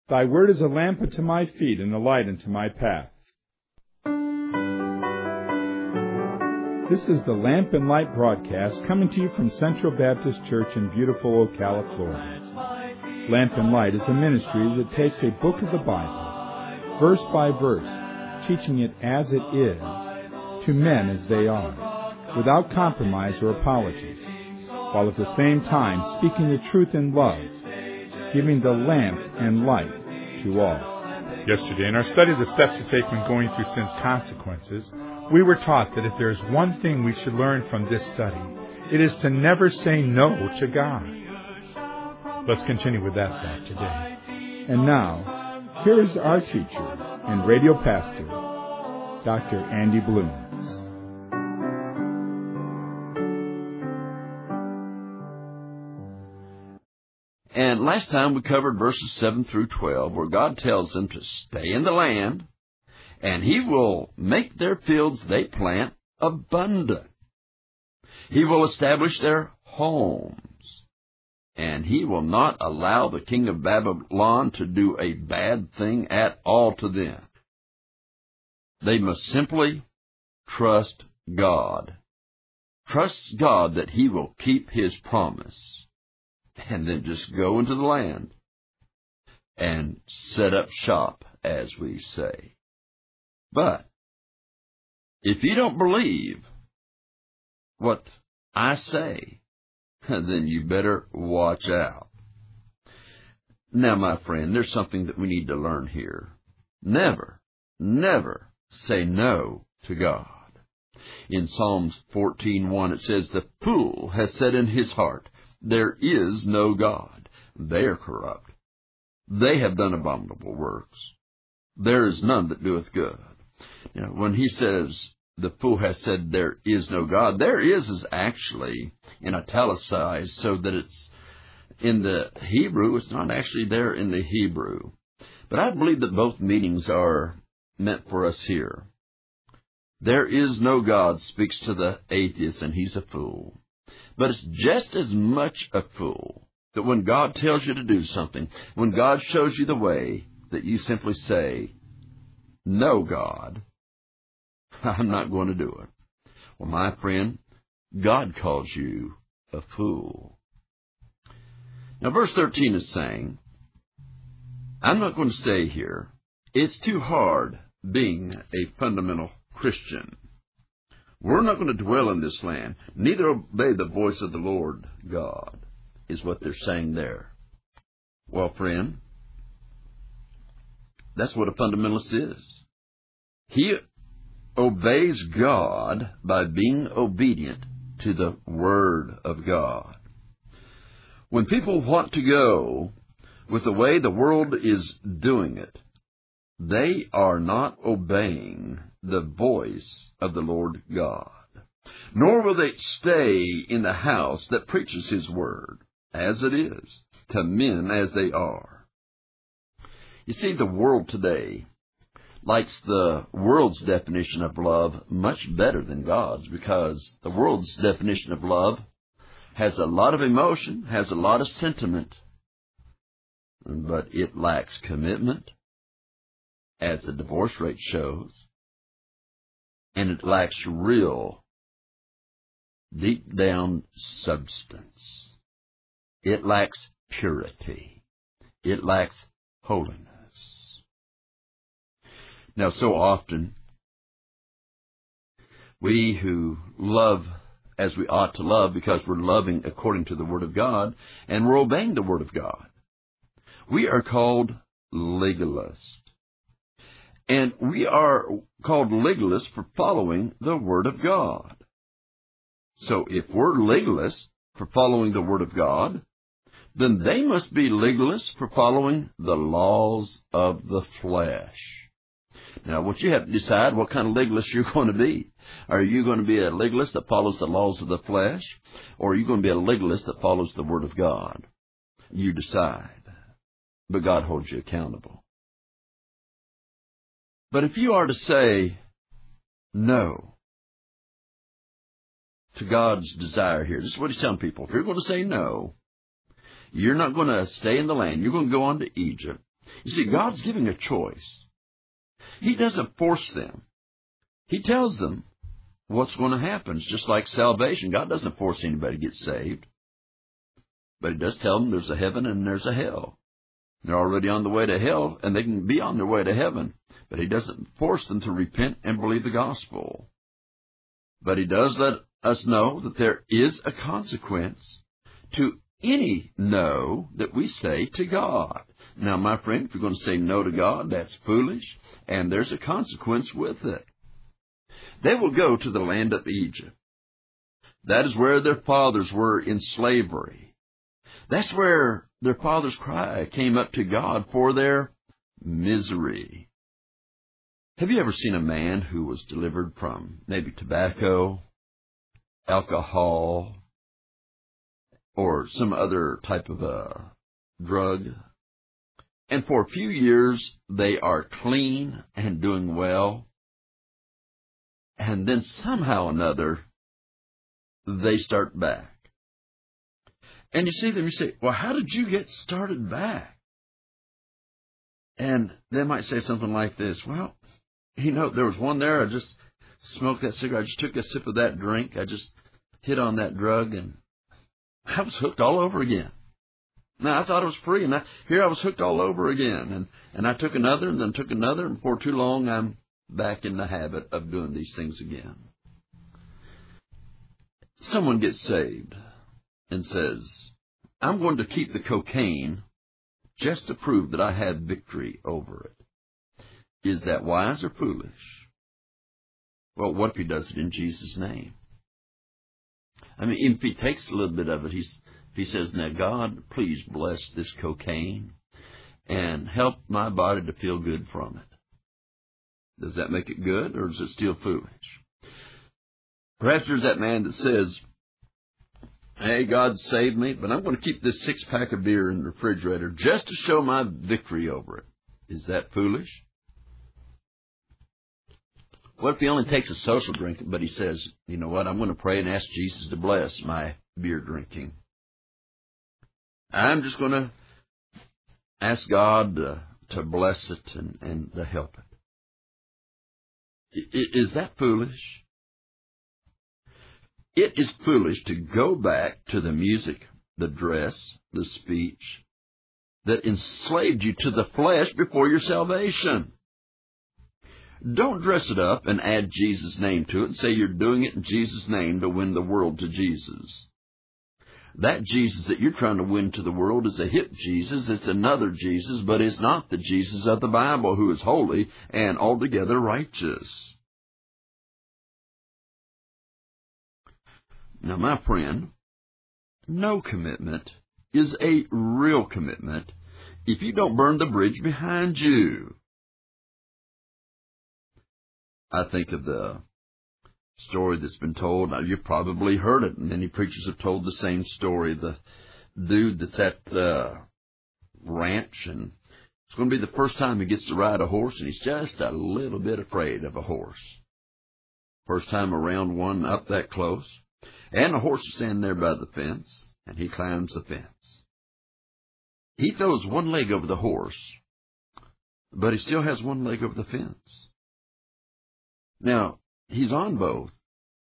Thy word is a lamp unto my feet and a light unto my path. This is the Lamp and Light broadcast coming to you from Central Baptist Church in beautiful Ocala, Florida. Lamp and Light is a ministry that takes a book of the Bible, verse by verse, teaching it as it is, to men as they are, without compromise or apologies, while at the same time speaking the truth in love, giving the lamp and light to all. Yesterday, in our study of the steps to take when going through sin's consequences, we were taught that if there is one thing we should learn from this study, it is to never say no to God. Let's continue with that thought today. And now, here is our teacher and radio pastor, Dr. Andy Bloom. And last time we covered verses 7 through 12, where God tells them to stay in the land, and He will make their fields they plant abundant. He will establish their homes, and He will not allow the king of Babylon to do a bad thing at all to them. They must simply trust God. Trust God that He will keep His promise. And then just go into the land and set up shop, as we say. But if you don't believe what I say, then you better watch out. Now, my friend, there's something that we need to learn here. Never, never say no to God. In Psalms 14:1, it says, "The fool has said in his heart, there is no God. They are corrupt. They have done abominable works. There is none that doeth good." You know, when he says the fool has said there is no God, there is actually in italicized so that it's in the Hebrew. It's not actually there in the Hebrew. But I believe that both meanings are meant for us here. There is no God speaks to the atheist, and he's a fool. But it's just as much a fool that when God tells you to do something, when God shows you the way, that you simply say, "No, God, I'm not going to do it." Well, my friend, God calls you a fool. Now, verse 13 is saying, I'm not going to stay here. It's too hard being a fundamental Christian. We're not going to dwell in this land, neither obey the voice of the Lord God, is what they're saying there. Well, friend, that's what a fundamentalist is. He obeys God by being obedient to the Word of God. When people want to go with the way the world is doing it, they are not obeying the voice of the Lord God. Nor will they stay in the house that preaches His word, as it is, to men as they are. You see, the world today likes the world's definition of love much better than God's, because the world's definition of love has a lot of emotion, has a lot of sentiment, but it lacks commitment, as the divorce rate shows, and it lacks real, deep-down substance. It lacks purity. It lacks holiness. Now, so often, we who love as we ought to love because we're loving according to the Word of God, and we're obeying the Word of God, we are called legalists. And we are called legalists for following the Word of God. So if we're legalists for following the Word of God, then they must be legalists for following the laws of the flesh. Now, what you have to decide what kind of legalist you're going to be. Are you going to be a legalist that follows the laws of the flesh, or are you going to be a legalist that follows the Word of God? You decide. But God holds you accountable. But if you are to say no to God's desire here, this is what He's telling people. If you're going to say no, you're not going to stay in the land. You're going to go on to Egypt. You see, God's giving a choice. He doesn't force them. He tells them what's going to happen. It's just like salvation. God doesn't force anybody to get saved. But He does tell them there's a heaven and there's a hell. They're already on the way to hell, and they can be on their way to heaven. But He doesn't force them to repent and believe the gospel. But He does let us know that there is a consequence to any no that we say to God. Now, my friend, if you're going to say no to God, that's foolish, and there's a consequence with it. They will go to the land of Egypt. That is where their fathers were in slavery. That's where their father's cry came up to God for their misery. Have you ever seen a man who was delivered from maybe tobacco, alcohol, or some other type of a drug? And for a few years, they are clean and doing well. And then somehow or another, they start back. And you see them, you say, well, how did you get started back? And they might say something like this, well, there was one there, I just smoked that cigarette, I just took a sip of that drink, I just hit on that drug, and I was hooked all over again. Now, I thought it was free, and here I was hooked all over again. And I took another, and then took another, and before too long, I'm back in the habit of doing these things again. Someone gets saved and says, I'm going to keep the cocaine just to prove that I had victory over it. Is that wise or foolish? Well, what if he does it in Jesus' name? I mean, if he takes a little bit of it, he says, now, God, please bless this cocaine and help my body to feel good from it. Does that make it good, or is it still foolish? Perhaps there's that man that says, hey, God saved me, but I'm going to keep this 6-pack of beer in the refrigerator just to show my victory over it. Is that foolish? What if he only takes a social drink, but he says, you know what, I'm going to pray and ask Jesus to bless my beer drinking. I'm just going to ask God to bless it and to help it. Is that foolish? It is foolish to go back to the music, the dress, the speech that enslaved you to the flesh before your salvation. Don't dress it up and add Jesus' name to it and say you're doing it in Jesus' name to win the world to Jesus. That Jesus that you're trying to win to the world is a hip Jesus. It's another Jesus, but it's not the Jesus of the Bible who is holy and altogether righteous. Now, my friend, no commitment is a real commitment if you don't burn the bridge behind you. I think of the story that's been told. Now, you've probably heard it. Many preachers have told the same story. The dude that's at the ranch, and it's going to be the first time he gets to ride a horse, and he's just a little bit afraid of a horse. First time around one up that close. And the horse is standing there by the fence, and he climbs the fence. He throws one leg over the horse, but he still has one leg over the fence. Now, he's on both,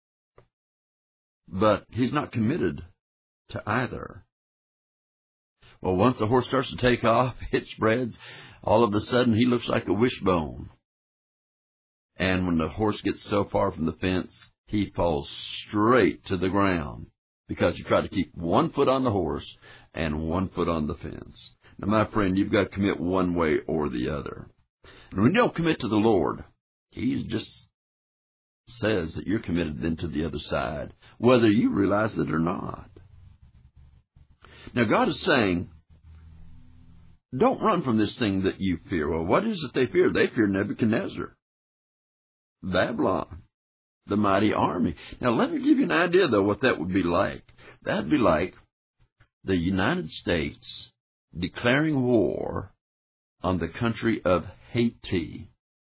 but he's not committed to either. Well, once the horse starts to take off, it spreads. All of a sudden, he looks like a wishbone. And when the horse gets so far from the fence, he falls straight to the ground because he tried to keep one foot on the horse and one foot on the fence. Now, my friend, you've got to commit one way or the other. And when you don't commit to the Lord, He just says that you're committed then to the other side, whether you realize it or not. Now, God is saying, don't run from this thing that you fear. Well, what is it they fear? They fear Nebuchadnezzar, Babylon, the mighty army. Now, let me give you an idea, though, what that would be like. That would be like the United States declaring war on the country of Haiti,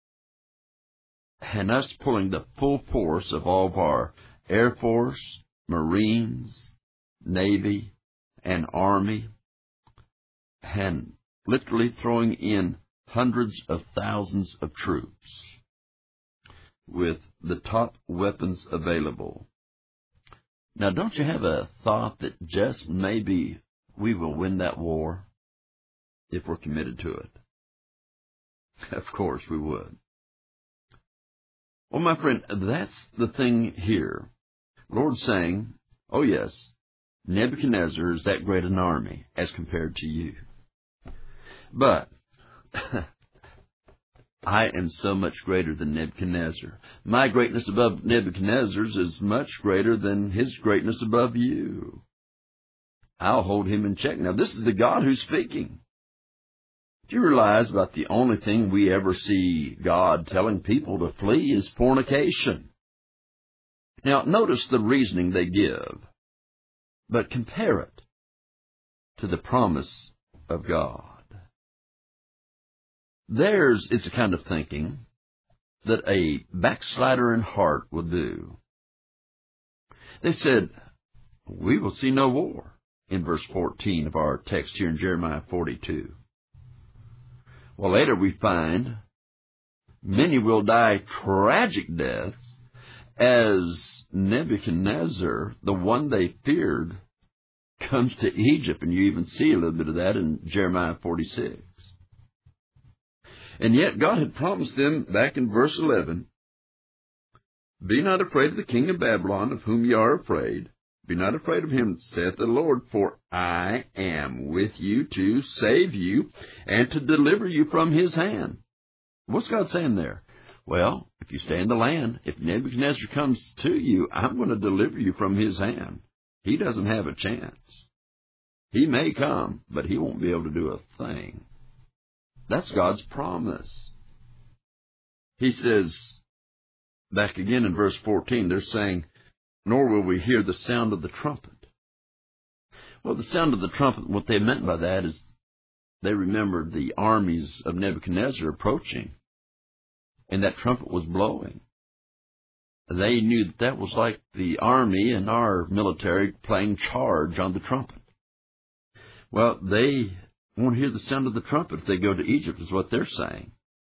and us pulling the full force of all of our Air Force, Marines, Navy, and Army, and literally throwing in hundreds of thousands of troops with the top weapons available. Now, don't you have a thought that just maybe we will win that war if we're committed to it? Of course we would. Well, my friend, that's the thing here. Lord saying, oh yes, Nebuchadnezzar is that great an army as compared to you. But I am so much greater than Nebuchadnezzar. My greatness above Nebuchadnezzar's is much greater than his greatness above you. I'll hold him in check. Now, this is the God who's speaking. Do you realize about the only thing we ever see God telling people to flee is fornication? Now, notice the reasoning they give, but compare it to the promise of God. Theirs is the kind of thinking that a backslider in heart will do. They said, we will see no war, in verse 14 of our text here in Jeremiah 42. Well, later we find many will die tragic deaths as Nebuchadnezzar, the one they feared, comes to Egypt, and you even see a little bit of that in Jeremiah 46. And yet God had promised them back in verse 11, be not afraid of the king of Babylon, of whom ye are afraid. Be not afraid of him, saith the Lord, for I am with you to save you and to deliver you from his hand. What's God saying there? Well, if you stay in the land, if Nebuchadnezzar comes to you, I'm going to deliver you from his hand. He doesn't have a chance. He may come, but he won't be able to do a thing. That's God's promise. He says, back again in verse 14, they're saying, nor will we hear the sound of the trumpet. Well, the sound of the trumpet, what they meant by that is they remembered the armies of Nebuchadnezzar approaching, and that trumpet was blowing. They knew that that was like the army and our military playing charge on the trumpet. Well, they won't hear the sound of the trumpet if they go to Egypt, is what they're saying.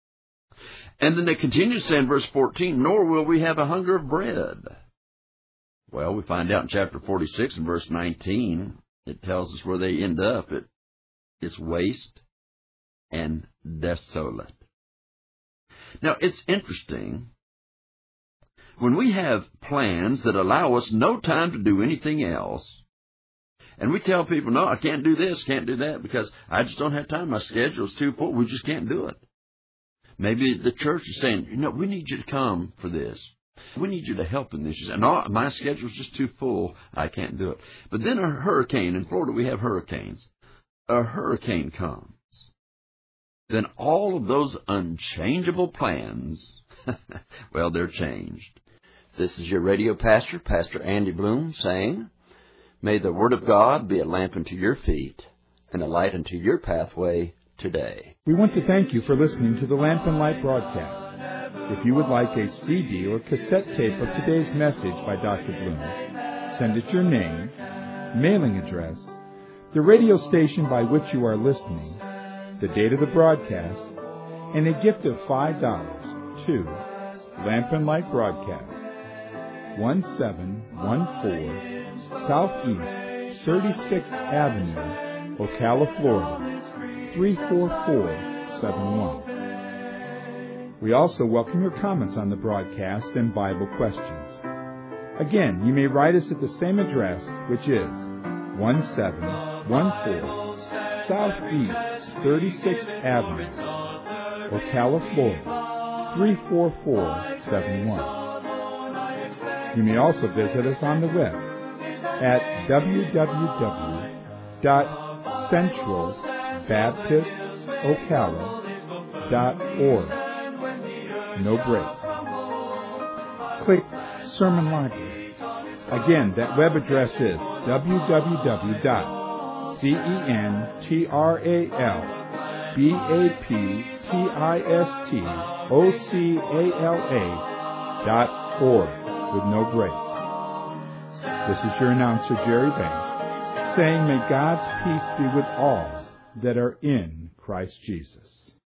And then they continue to say in verse 14, nor will we have a hunger of bread. Well, we find out in chapter 46 and verse 19, it tells us where they end up. It's waste and desolate. Now, it's interesting. When we have plans that allow us no time to do anything else, and we tell people, no, I can't do this, can't do that, because I just don't have time. My schedule is too full. We just can't do it. Maybe the church is saying, we need you to come for this. We need you to help in this. And my schedule's just too full. I can't do it. But then a hurricane, in Florida we have hurricanes. A hurricane comes. Then all of those unchangeable plans, well, they're changed. This is your radio pastor, Pastor Andy Bloom, saying, may the Word of God be a lamp unto your feet and a light unto your pathway today. We want to thank you for listening to the Lamp and Light broadcast. If you would like a CD or cassette tape of today's message by Dr. Bloom, send it your name, mailing address, the radio station by which you are listening, the date of the broadcast, and a gift of $5 to Lamp and Light Broadcast, 1714 Southeast 36th Avenue, Ocala, Florida, 34471. We also welcome your comments on the broadcast and Bible questions. Again, you may write us at the same address, which is 1714 Southeast 36th Avenue, Ocala, Florida, 34471. You may also visit us on the web at www.centralbaptistocala.org. No breaks. Click Sermon Library. Again, that web address is www.centralbaptistocala.org with no breaks. This is your announcer, Jerry Banks, saying may God's peace be with all that are in Christ Jesus.